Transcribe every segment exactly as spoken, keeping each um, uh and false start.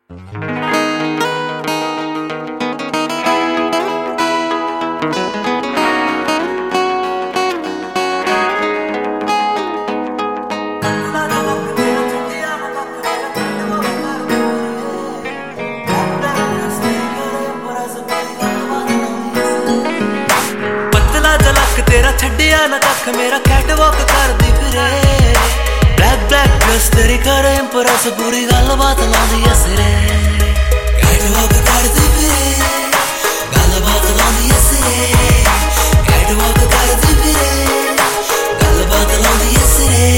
तेरा छड्डिया ना कख मेरा कैटवॉक करदी फिरे ब्लैक ब्लैक ड्रेस तेरी करे इंप्रेस पूरी गलबात लांदी ऐ सिरे कैटवॉक करदी फिरे गलबात लांदी ऐ सिरे कैटवॉक करदी फिरे गलबात लांदी ऐ सिरे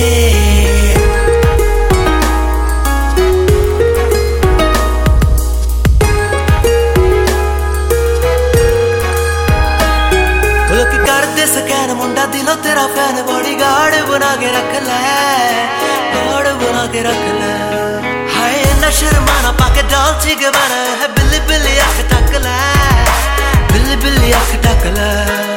मुंडा दिलों तेरा फैन बॉडी गार्ड बना के रख ले गार्ड बना के रख ले हाय ना शर्माना पाके डॉल्चे के बना है बिल्ली बिल्ली अख टक ले बिल्ली बिल्ली अख टक ले